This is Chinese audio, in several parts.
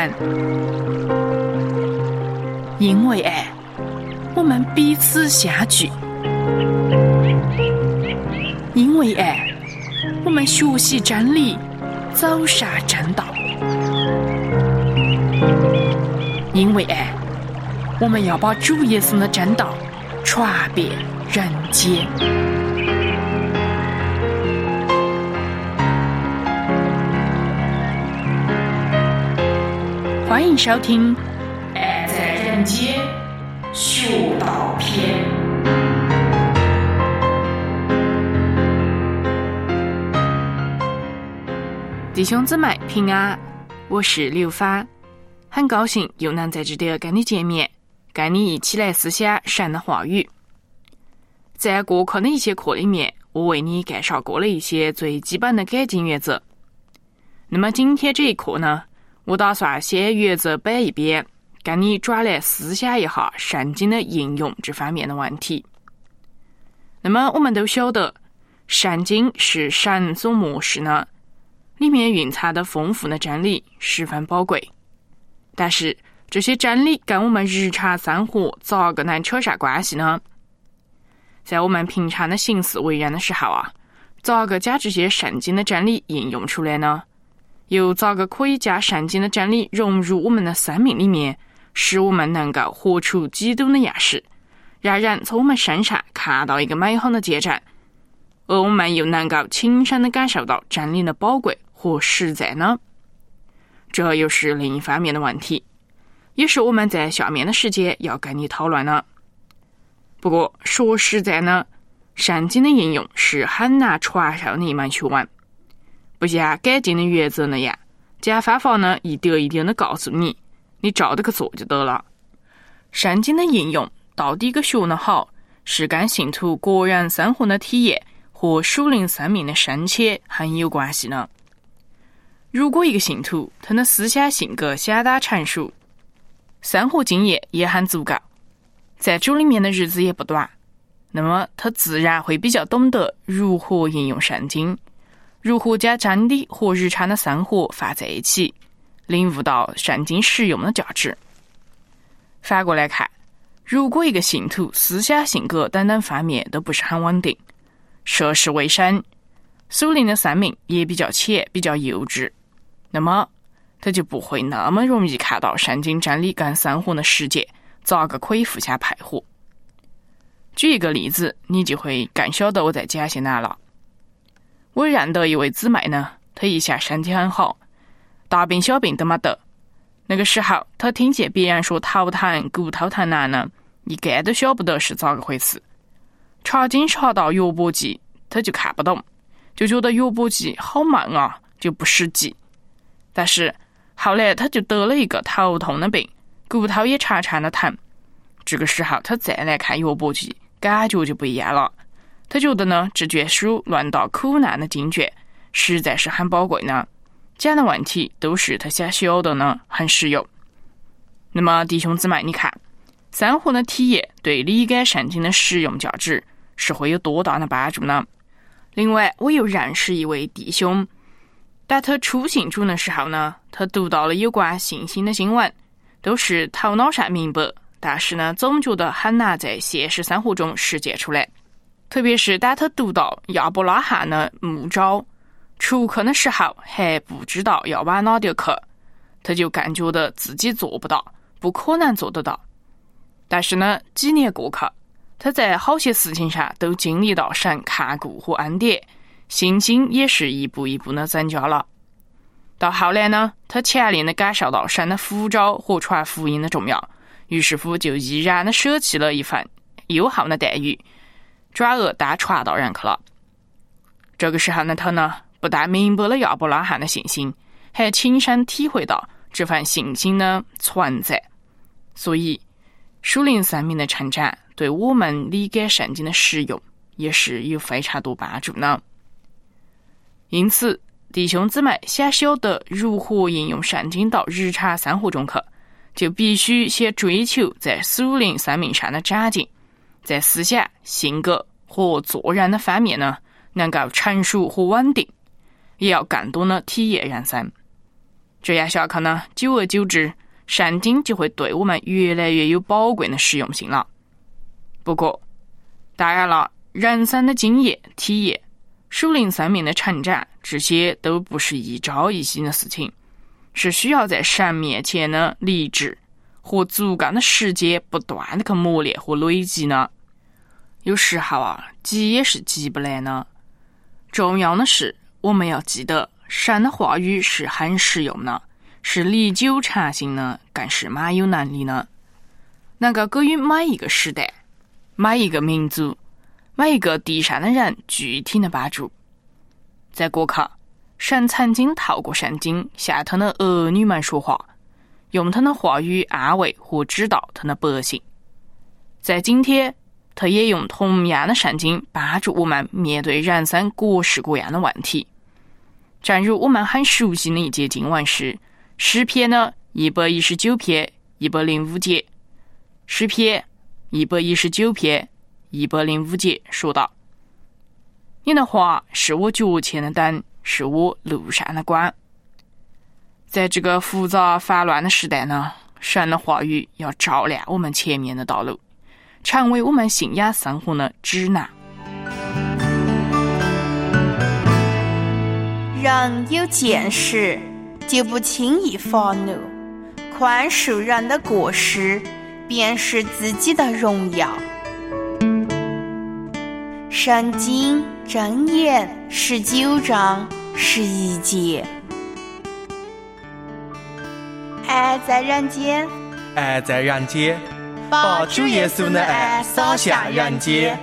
善。因为爱，我们彼此相聚；因为爱，我们学习真理，走上正道；因为爱，我们要把主耶稣的真道传遍人间。欢迎收听《爱在人间学道篇》。弟兄姊妹平安，我是刘芳，很高兴又能在这里跟你见面，跟你一起来思想神的话语。在过去的一些课里面，我为你介绍过了一些最基本的改进原则。那么今天这一课呢，我打算先原则摆一边，跟你转来思想一下圣经的应用这方面的问题。那么我们都晓得，圣经是神所默示的，里面蕴藏的丰富的真理十分宝贵。但是这些真理跟我们日常生活咋个能扯上关系呢？在我们平常的行事为人的时候啊，咋个将这些圣经的真理应用出来呢？又咋个可以将圣经的真理融入我们的生命里面，使我们能够活出基督的样式，让人从我们身上看到一个美好的见证，而我们又能够亲身的感受到真理的宝贵和实在呢？这又是另一方面的问题，也是我们在下面的时间要跟你讨论的。不过说实在呢，圣经的应用是很难传授的一门学问，不像改进的原则那样，将方法呢一点一点的告诉你，你照着去做就得了。圣经的应用到底个学得好，是跟信徒个人生活的体验和属灵生命的深浅很有关系呢。如果一个信徒他的思想性格相当成熟，生活经验也很足够，在主里面的日子也不短，那么他自然会比较懂得如何应用圣经，如何将真理和日常的生活放在一起，领悟到圣经实用的价值。反过来看，如果一个信徒思想性格等等方面都不是很稳定，涉世未深，属灵的生命也比较浅，比较幼稚，那么他就不会那么容易看到圣经真理跟生活的实践咋个可以互相配合。举一个例子，你就会更晓得我在讲些哪了。我认得一位姊妹呢，她一向身体很好，大病小病都没得。那个时候她听见别人说头疼骨头疼难呢，一概都晓不得是咋个回事。查经查到药钵记，她就看不懂，就觉得药钵记好慢啊，就不实际。但是后来她就得了一个头痛的病，骨头也常常的疼。这个时候她再来看药钵记，感觉就不一样了。他觉得呢，这卷书论到苦难的经卷实在是很宝贵呢，讲的问题都是他想晓得呢，很实用。那么弟兄姊妹，你看，生活的体验对理解圣经的实用价值是会有多大的帮助呢？另外，我又认识一位弟兄，当他初信主的时候呢，他读到了有关信心的新闻，都是头脑上明白，但是呢，总觉得很难在现实生活中实践出来。特别是当他读到亚伯拉罕的牧招出去的时候，还不知道要往哪里去，他就更觉得自己做不到，不可能做得到。但是呢，几年过去，他在好些事情上都经历到神看顾和恩典，信心也是一步一步的增加了。到后来呢，他强烈的感受到神的呼召和传福音的重要，于是乎就毅然的舍弃了一份优厚的待遇，转而当传道人去了。这个时候呢，他呢不但明白了亚伯拉罕的信心，还亲身体会到这份信心的存在。所以属灵生命的成长对我们理解圣经的实用也是有非常多帮助呢。因此弟兄姊妹想晓得如何应用圣经到日常生活中去，就必须先追求在属灵生命上的长进，在思想、性格和做人的方面呢，能够成熟和稳定，也要更多的体验人生。 这样下去呢，久而久之，圣经就会对我们越来越有宝贵的实用性了。不过，当然了，人生的经验、体验、属灵生命的成长，这些都不是一朝一夕的事情，是需要在神面前的理智和足够的时间不断的去磨练和累积呢。有时候啊，急也是急不来呢。重要的是，我们要记得，神的话语是很实用的，是历久常新的，更是蛮有能力的，能够给予每一个时代、每一个民族、每一个地上的人具体的帮助。在过去，神曾经透过圣经向他的儿女们说话，用他的话语安慰和指导他的百姓。在今天，他也用同样的圣经帮助我们面对人生各式各样的问题。正如我们很熟悉的一节经文是诗篇的119篇105节，诗篇119篇105节说道：你的话是我脚前的灯，是我路上的光。在这个复杂繁乱的时代呢，神的话语要照亮我们前面的道路，成为我们信仰生活的指南。 人有见识，就不轻易发怒，宽恕人的过失，便是自己的荣耀。圣经箴言19章11节。爱在人间， 爱在人间，把主耶稣的爱洒向人间。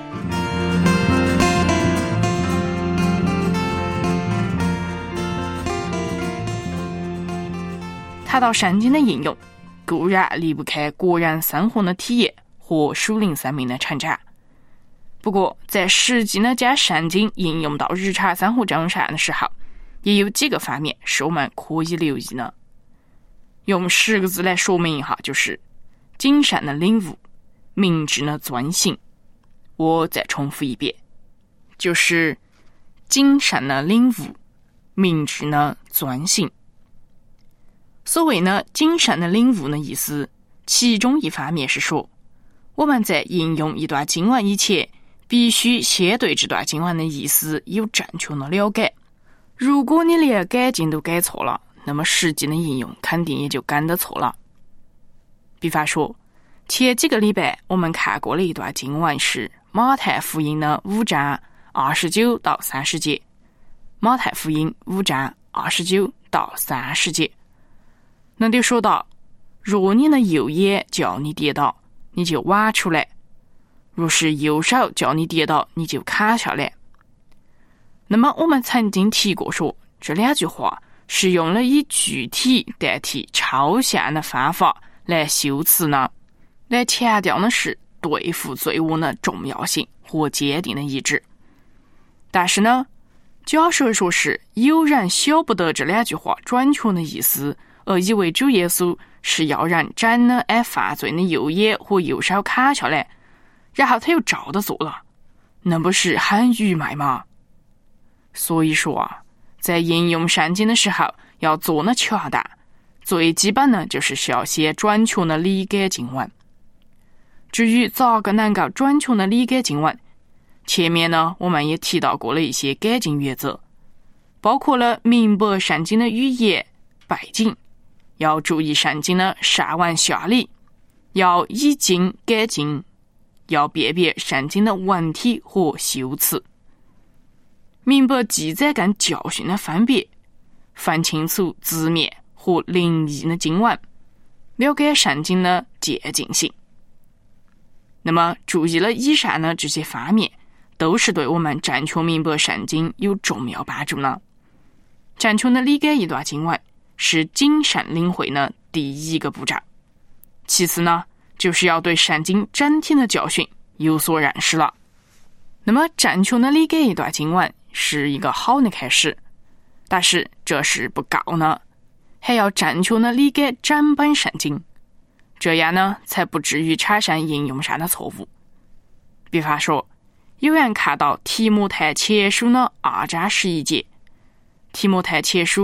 谈到圣经的应用，固然离不开个人生活的体验和属灵生命的成长。不过，在实际的将圣经应用到日常生活中上的时候，也有几个方面是我们可以留意的。用10个字来说明一下，就是谨慎的领悟，明智的遵行。我再重复一遍，就是谨慎的领悟，明智的遵行。所谓呢谨慎的领悟的意思，其中一方面是说，我们在应用一段经文以前，必须先对这段经文的意思有正确的了解。如果你连改进都改错了，那么实际的应用肯定也就跟得错了。比方说，前几个礼拜我们看过了一段经文是马太福音的5章29到30节。马太福音5章29到30节，那就说到，若你的右眼叫你跌倒，你就挖出来；若是右手叫你跌倒，你就砍下来。那么我们曾经提过说，这2句话是用了以具体代替抽象的方法来修辞呢，来强调的是对付罪恶的重要性和坚定的意志。但是呢，假设说是有人晓不得这2句话准确的意思，而以为主耶稣是要人真的按犯罪的右眼和右手砍下来，然后他又照着做了，那不是很愚昧吗？所以说啊，在应用圣经的时候要做得恰当，最基本的就是要先准确的理解经文。至于咋个能够准确的理解经文，前面呢我们也提到过了一些改进原则，包括了明白圣经的语言背景，要注意圣经的上文下理，要以经改经，要辨别圣经的文体和修辞，明白记载跟教训的分别，分清楚字面和灵意的经文，了解圣经的渐进性。那么注意了以上的这些方面，都是对我们正确明白圣经有重要帮助呢。正确的理解一段经文是谨慎领会的第一个步骤，其次呢，就是要对圣经整体的教训有所认识了。那么正确的理解一段经文是一个好的开始，但是这是不够呢，还要正确的理解整本圣经，这样呢才不至于产生应用上的错误。比方说，有人看到提摩太前书的2章11节，提摩太前书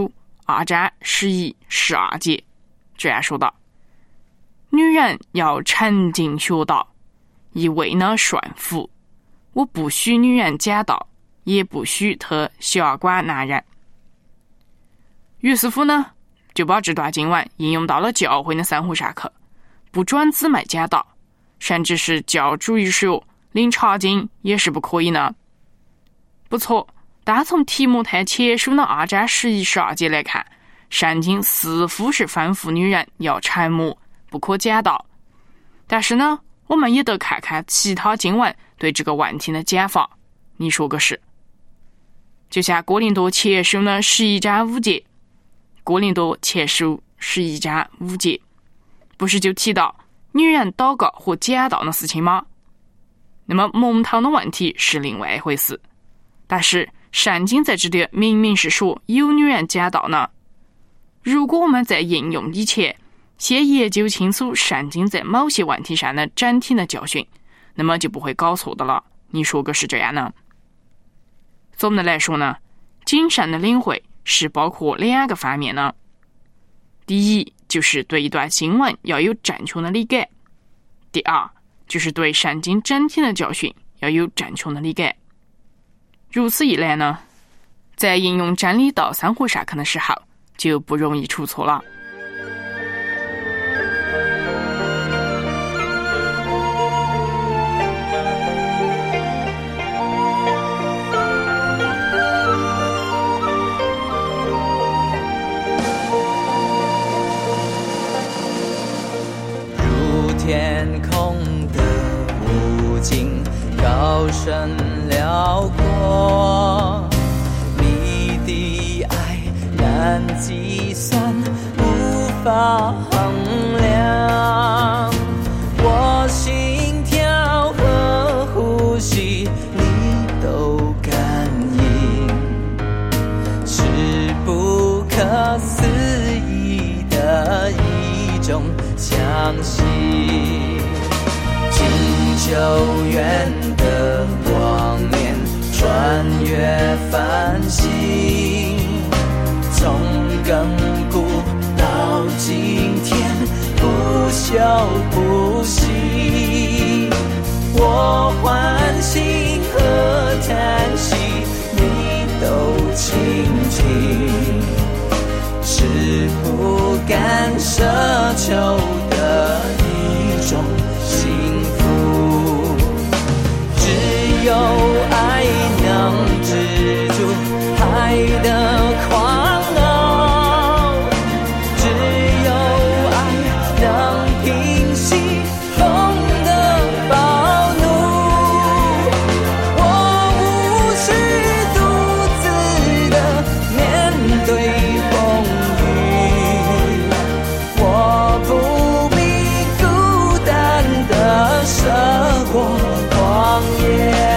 2章11、12节这样说道：女人要沉静学道，以为呢顺服。我不许女人讲道，也不许她辖管男人。于是乎呢，就把这段经文应用到了教会的生活上去，不准姊妹讲道，甚至是教主日学、领查经也是不可以呢。不错，但从提摩太前书的2章11、12节来看，圣经似乎是吩咐女人要沉默，不可讲道。但是呢，我们也得看看其他经文对这个问题的讲法，你说个是？就像哥林多前书的11章5节，哥林多前书11章5节，不是就提到女人祷告和讲道的事情吗？那么蒙头的问题是另外一回事，但是圣经在这里明明是说有女人讲道呢。如果我们在应用以前先研究清楚圣经在某些问题上的整体的教训，那么就不会搞错的了。你说个是这样呢？总的来说呢，谨慎的领会是包括2个方面呢。第一，就是对一段经文要有正确的理解；第二，就是对圣经整体的教训要有正确的理解。如此一来呢，在应用真理到生活上去的时候，就不容易出错了。 天空的无尽，高深辽阔，你的爱难计算，无法衡量。我心跳和呼吸，你都感应，是不可思议的一种相信。久远的光年，穿越繁星，从亘古到今天，不休不息。我欢欣和叹息，你都倾听，是不敢奢求的一种幸福。只有爱能止住海的狂傲，只有爱能平息风的暴怒。我无需独自的面对风雨，我不必孤单的涉过旷野。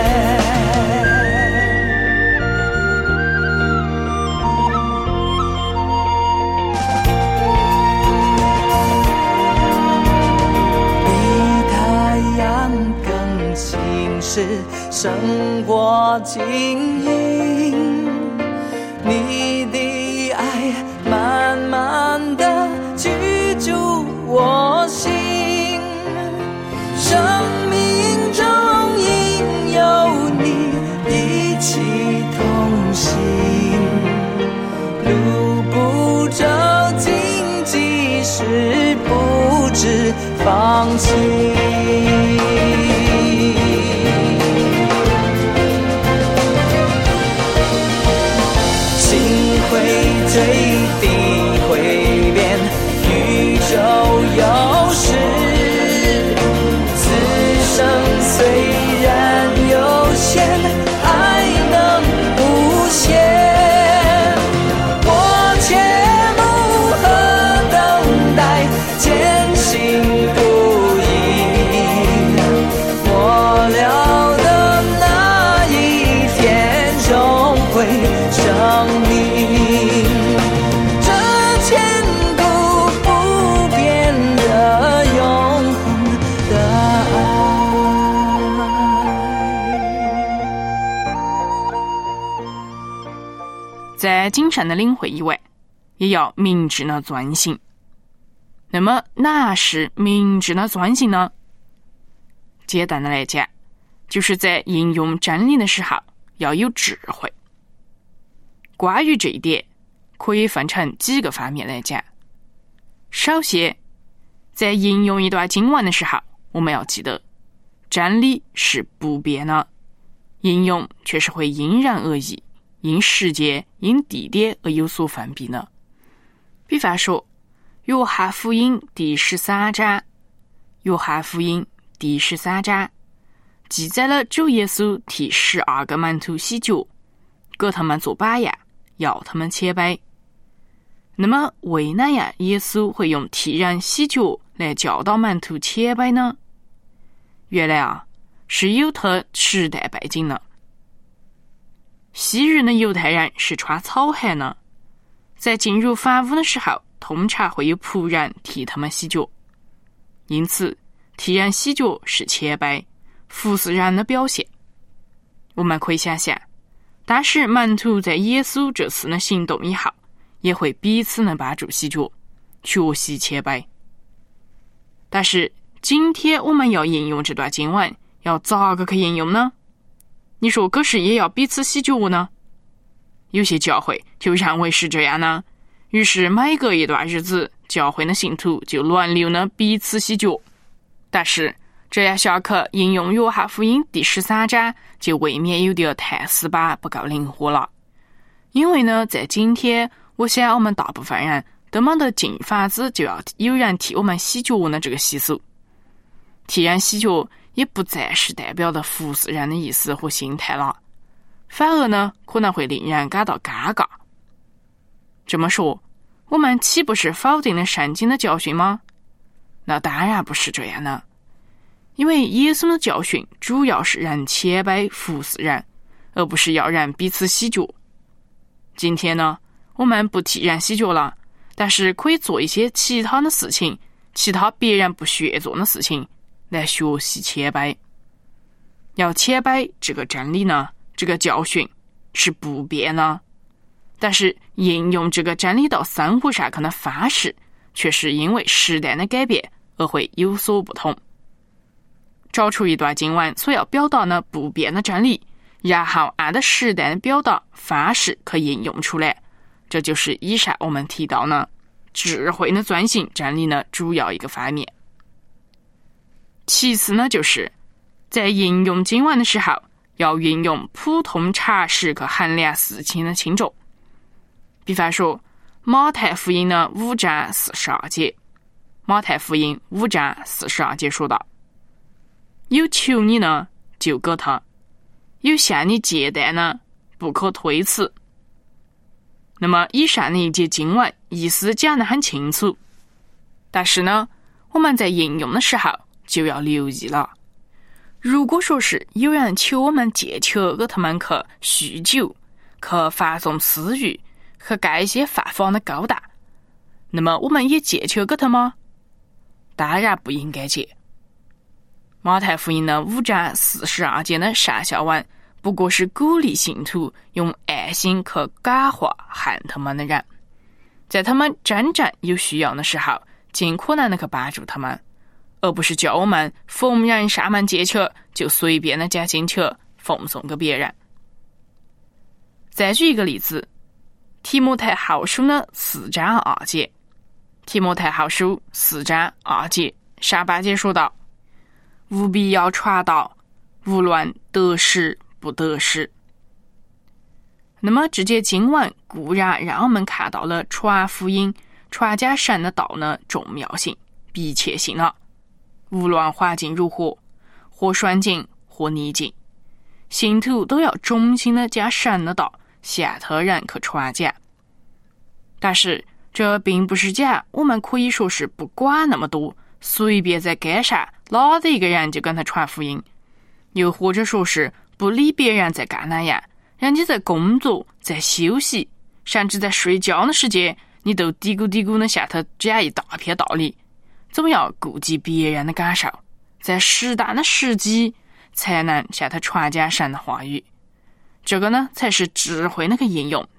比太阳更轻视胜过晶莹，你的爱慢慢地居住我心，生命中应有你一起同行，路不走荆棘时不知放弃。心会坠，地会变，宇宙有时，此生虽然有限，爱能无限。我切慕和等待，坚信不疑，末了的那一天终会证明，这千古不变的永恒的爱。 在谨慎的领会以外， 也要明智的专行。那么哪是明智的专行呢？简单的来讲，就是在应用真理的时候要有智慧。关于这一点，可以分成几个方面来讲。首先，在应用一段经文的时候，我们要记得真理是不变的，应用却是会因人而异，因时间、因地点而有所分别的。比方说，约翰福音第13章，约翰福音第13章记载了主耶稣替12个门徒洗脚，给他们做榜样，要他们谦卑。那么为哪样耶稣会用替人洗脚来教导门徒谦卑呢？原来是有他时代背景的。昔日的犹太人是穿草鞋的，在进入房屋的时候，通常会有仆人替他们洗脚，因此替人洗脚是谦卑、服侍人的表现。我们可以想象，当时门徒在耶稣这次的行动以后，也会彼此的帮助洗脚，学习谦卑。但是今天我们要应用这段经文，要咋个去应用呢？你说可是也要彼此洗脚呢？有些教会就认为是这样呢，于是每隔一段日子，教会的信徒就轮流的彼此洗脚。但是这样下去应用约翰福音第13章，就未免有点太死板，不够灵活了。因为呢，在今天，我想我们大部分人都没得进房子就要有人替我们洗脚的这个习俗。替人洗脚也不再是代表的服侍人的意思和心态了，反而呢，可能会令人感到尴尬。这么说，我们岂不是否定了圣经的教训吗？那当然不是这样的，因为耶稣的教训主要是人谦卑服侍人，而不是要人彼此洗脚。今天呢，我们不替人洗脚了，但是可以做一些其他的事情，其他别人不学做的事情，来学习谦卑。要谦卑这个真理呢，这个教训是不变的，但是应用这个真理到生活上可能方式，却是因为时代的改变而会有所不同。找出一段经文所要表达的不变的真理，然后按照时代的表达方式可以应用出来，这就是以上我们提到的智慧的专行真理的主要一个方面。其次呢，就是在应用经文的时候，要运用普通常识去衡量事情的轻重。比方说，马太福音的5章42节，马太福音5章42节说道：有求你呢，就给他；有向你借贷呢，不可推辞。那么以上的一节经文意思讲得很清楚，但是呢，我们在应用的时候就要留意了。如果说是有人求我们借钱给他们去酗酒，去放纵私欲，去干一些犯法的勾当，那么我们也借钱给他吗？当然不应该借。马太福音的5章42节的上下文不过是鼓励信徒用爱心去感化恨他们的人，在他们真正有需要的时候，尽可能的去帮助他们，而不是叫我们逢人上门借钱就随便的将金钱奉送给别人。再举一个例子，提摩太后书的4章2节，提摩太后书4章2节上半节说道：务必要传道，无论得时不得时。那么这节经文固然让我们看到了传福音、传讲神的道的重要性、迫切性了。无论环境如何，或顺境或逆境，信徒都要忠心的将神的道向他人去传讲。但是这并不是讲我们可以说是不管那么多，随便在街上哪的一个人就跟他传福音，又或者说是不理别人在干哪样，人家在工作、在休息，甚至在睡觉的时间，你都嘀咕嘀咕的向他讲一大片道理。总要顾及别人的感受，在适当的时机才能向他传讲神的话语。这个呢，才是智慧那个应用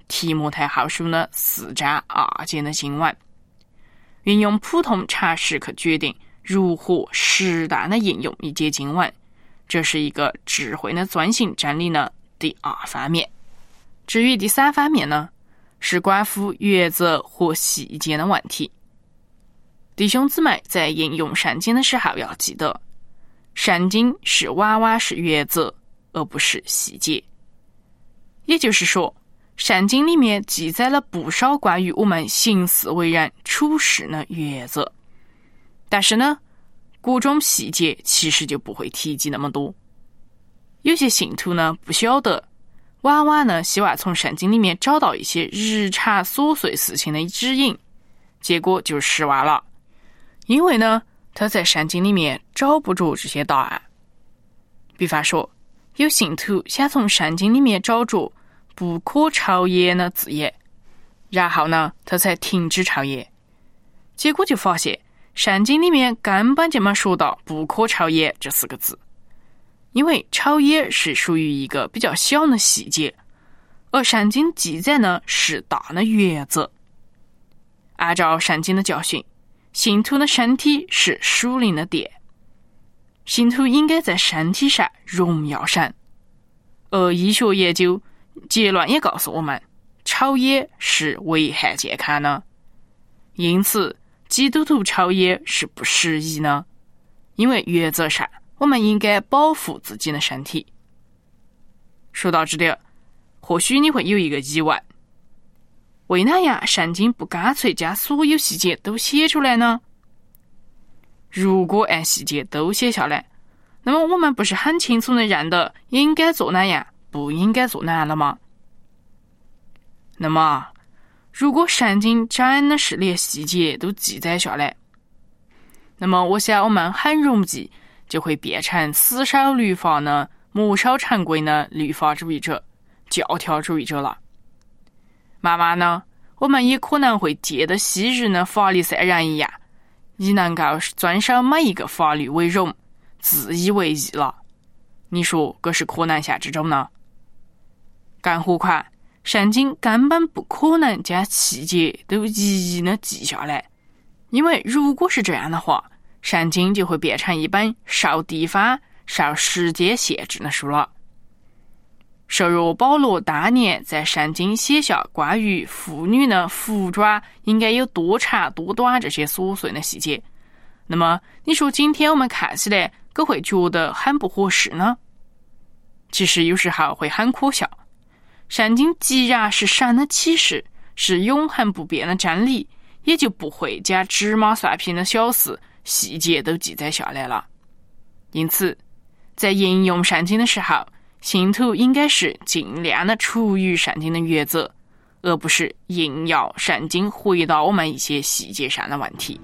提摩太后书呢4章2节的经文，运用普通常识去决定如何适当的应用一节经文，这是一个智慧的专心真理的第2方面。至于第3方面呢，是关乎原则和细节的问题。弟兄姊妹在应用圣经的时候要记得，圣经是往往是原则，而不是细节。也就是说，圣经里面记载了不少关于我们行事为人处事的原则，但是呢，各种细节其实就不会提及那么多。有些信徒呢不晓得，往往呢希望从圣经里面找到一些日常琐碎事情的指引，结果就失望了，因为呢他在圣经里面找不着这些答案。比方说，有信徒想从圣经里面找着不可超越的字眼，然后呢他才停止超越，结果就发现圣经里面根本就没说到不可超越这4个字，因为超越是属于一个比较小的细节，而圣经记载呢是大的原则。按照圣经的教训，信徒的身体是属灵的殿，信徒应该在身体上荣耀神。而医学研究结论也告诉我们，超越是危害健康的，因此基督徒超越是不适宜的，因为原则上我们应该保护自己的身体。说到这里，或许你会有一个疑问，为哪样圣经不干脆将所有细节都写出来呢？如果按细节都写下来，那么我们不是很清楚的认得应该做哪样，不应该做哪样了吗？那么如果圣经真的是连细节都记载下来，那么我想我们很容易就会变成死守律法呢、墨守成规的律法主义者、教条主义者了。慢慢呢，我们也可能会借得昔日的法利赛人一样，以能够遵守每一个法律为荣，自以为意了。你说这是可能性之中呢？更何况圣经根本不可能将细节都一一的记下来，因为如果是这样的话，圣经就会变成一本受地方、受时间限制的书了。设若保罗当年在圣经写下关于妇女的服装应该有多长多短这些琐碎的细节，那么你说今天我们看起来可会觉得很不合适呢？其实有时候会很可笑。圣经既然是神的启示，是永恒不变的真理，也就不会将芝麻蒜皮的小事细节都记载下来了。因此在应用圣经的时候，信徒应该是尽量的出于圣经的原则，而不是硬要圣经回答我们一些细节上的问题。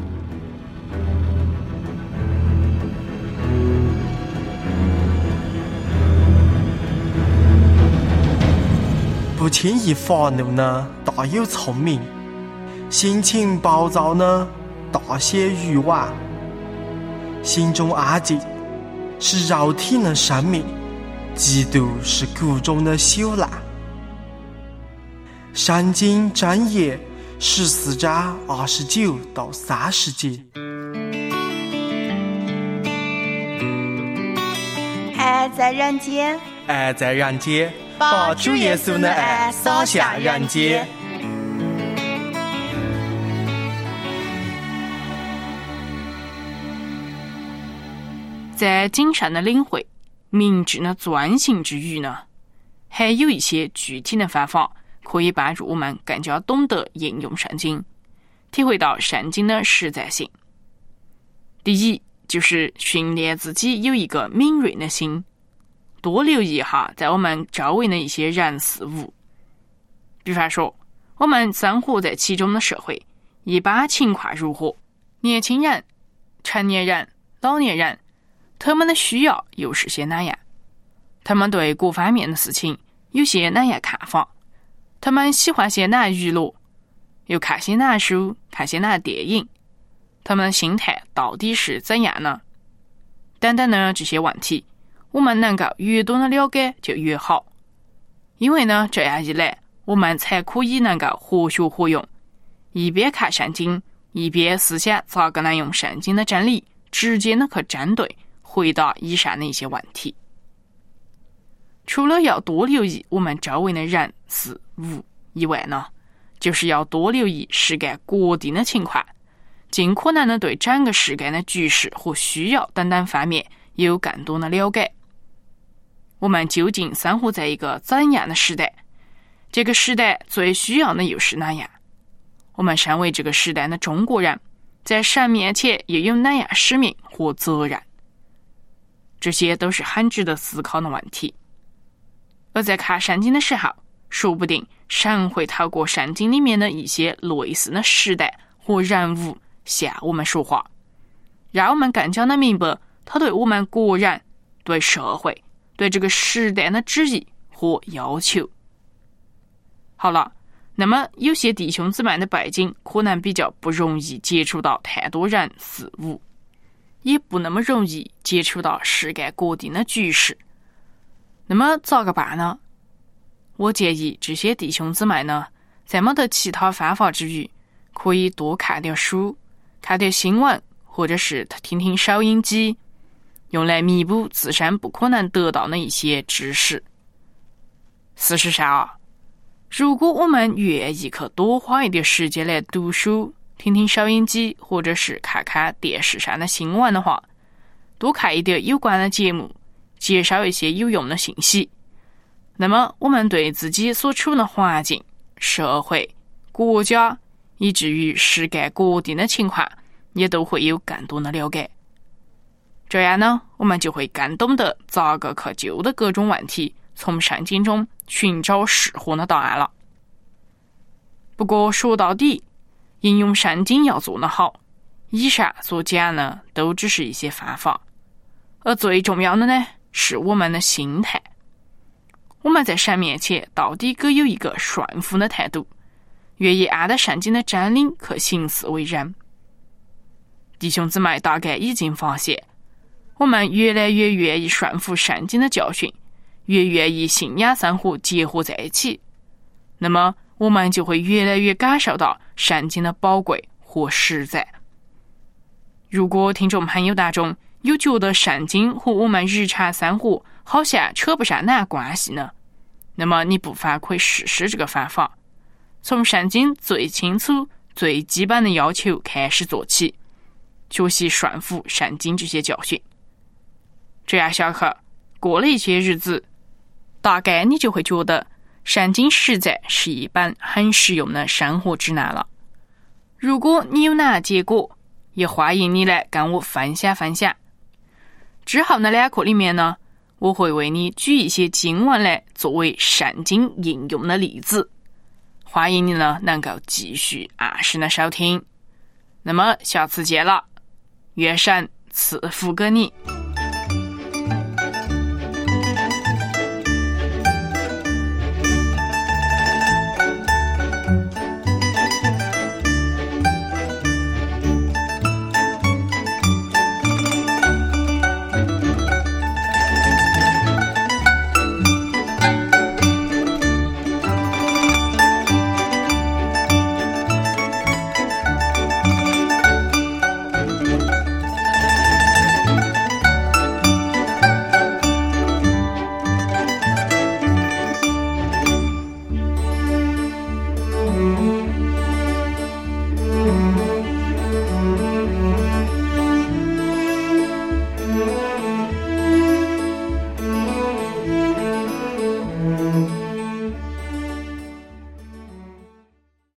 不轻易发怒呢，大有聪明；心情暴躁呢，大显愚顽。心中安静是肉体的生命，嫉妒是骨中的朽烂。圣经箴言14章29到30节。 爱在人间， 爱在人间，把主耶稣的爱洒向人间。 在谨慎的领会、明智的遵行之余呢，还有一些具体的方法可以帮助我们更加懂得应用圣经，体会到圣经的实在性。第一，就是训练自己有一个敏锐的心，多留意一下在我们周围的一些人事物。比方说，我们生活在其中的社会，一般情况如何？年轻人、成年人、老年人，他们的需要又是些哪样？他们对各方面的事情有些哪样看法？他们喜欢些哪娱乐？又看些哪书？看些哪电影？他们的心态到底是怎样呢？等等呢，这些问题我们能够越多的了解就越好，因为呢，这样一来， 我们才可以能够活学活用，一边看圣经，一边思想咋个能用圣经的真理直接的去针对回答以上的一些问题。除了要多留意我们周围的人事物以外呢，就是要多留意世界各地的情况，尽可能的对整个世界的局势和需要等等方面有更多的了解。我们究竟生活在一个怎样的时代？这个时代最需要的又是哪样？我们身为这个时代的中国人，在神面前又有哪样使命和责任？这些都是很值得思考的问题。而在看圣经的时候，说不定神会透过圣经里面的一些类似的时代和人物向我们说话，让我们更加的明白他对我们个人、对社会、对这个时代的旨意和要求。好了，那么有些弟兄姊妹的背景可能比较不容易接触到太多人事物，也不那么容易接触到世界各地的局势。那么咋个办呢？我建议这些弟兄姊妹呢，在没得其他方法之余，可以多看点书，看点新闻，或者是听听收音机，用来弥补自身不可能得到的一些知识。事实上啊，如果我们愿意去多花一点时间来读书，听听收音机，或者是看看电视上的新闻的话，多看一点有关的节目，接收一些有用的信息，那么我们对自己所处的环境、社会、国家以至于世界各地的情况也都会有更多的了解。这样呢，我们就会更懂得咋个去就的各种问题从圣经中寻找适合的答案了。不过说到底，应用圣经要做得好，以上所讲的都只是一些方法，而最重要的呢，是我们的心态。我们在神面前到底该有一个顺服的态度，愿意按照圣经的真理去行事为人。弟兄姊妹大概已经发现，我们越来越愿意顺服圣经的教训，越愿意信仰生活结合在一起，那么我们就会越来越感受到圣经的宝贵和实在。如果听众朋友当中有觉得圣经和我们日常生活好像扯不上哪关系呢，那么你不妨可以试试这个方法，从圣经最清楚、最基本的要求开始做起，学习顺服圣经这些教训。这样下去，过了一些日子，大概你就会觉得圣经实在是一本很实用的生活指南了。如果你有哪结果，也欢迎你来跟我分享分享。之后的2课里面呢，我会为你举一些经文来作为圣经应用的例子，欢迎你呢能够继续按时的收听。那么下次见了，愿神赐福给你。